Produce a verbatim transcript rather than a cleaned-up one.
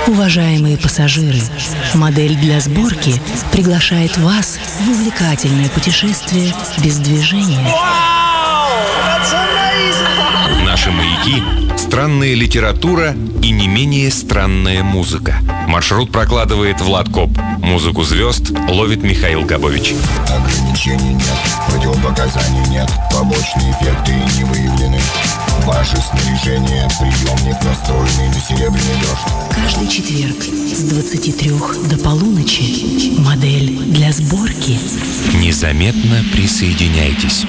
Уважаемые пассажиры, модель для сборки приглашает вас в увлекательное путешествие без движения. Наши маяки – странная литература и не менее странная музыка. Маршрут прокладывает Влад Коп. Музыку звезд ловит Михаил Габович. Ограничений нет, противопоказаний нет, побочные эффекты не выявлены. Ваше снаряжение, приемник настроенный на серебряный дождь. Каждый четверг с двадцати трёх до полуночи модель для сборки. Незаметно присоединяйтесь.